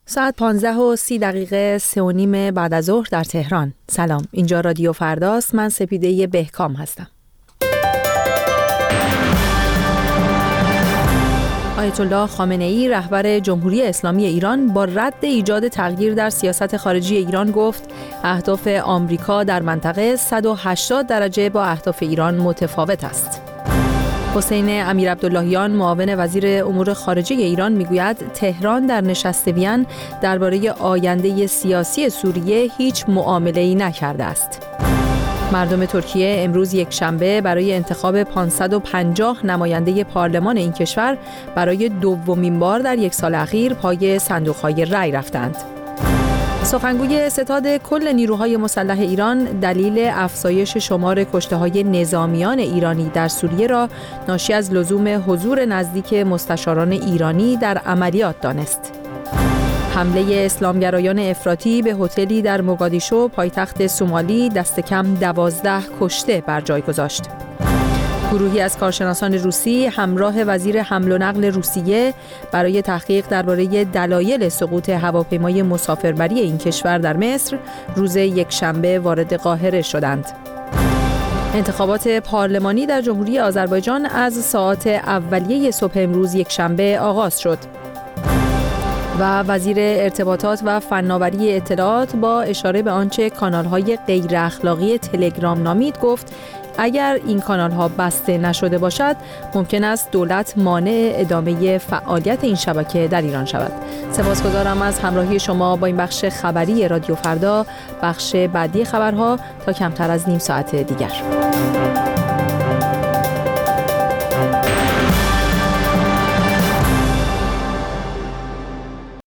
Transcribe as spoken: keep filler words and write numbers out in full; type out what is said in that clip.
ساعت پانزده و سی دقیقه سه و نیم بعد از ظهر در تهران. سلام، اینجا رادیو فرداست. من سپیده بهکام هستم. آیت الله خامنه ای رهبر جمهوری اسلامی ایران با رد ایجاد تغییر در سیاست خارجی ایران گفت اهداف آمریکا در منطقه صد و هشتاد درجه با اهداف ایران متفاوت است. حسین امیرعبداللهیان معاون وزیر امور خارجه ایران میگوید تهران در نشست وین درباره آینده سیاسی سوریه هیچ معامله‌ای نکرده است. مردم ترکیه امروز یک شنبه برای انتخاب پانصد و پنجاه نماینده پارلمان این کشور برای دومین بار در یک سال اخیر پای صندوق‌های رای رفتند. سخنگوی ستاد کل نیروهای مسلح ایران دلیل افزایش شمار کشته‌های نظامیان ایرانی در سوریه را ناشی از لزوم حضور نزدیک مستشاران ایرانی در عملیات دانست. حمله اسلامگرایان افراطی به هتلی در موگادیشو پایتخت سومالی دست کم دوازده کشته بر جای گذاشت. گروهی از کارشناسان روسی همراه وزیر حمل و نقل روسیه برای تحقیق درباره دلایل سقوط هواپیمای مسافربری این کشور در مصر روز یکشنبه وارد قاهره شدند. انتخابات پارلمانی در جمهوری آذربایجان از ساعات اولیه صبح امروز یکشنبه آغاز شد و وزیر ارتباطات و فناوری اطلاعات با اشاره به آنچه کانال‌های غیر اخلاقی تلگرام نامید گفت اگر این کانال‌ها بسته نشده باشد ممکن است دولت مانع ادامه فعالیت این شبکه در ایران شود. سپاسگزارم از همراهی شما با این بخش خبری رادیو فردا. بخش بعدی خبرها تا کمتر از نیم ساعت دیگر.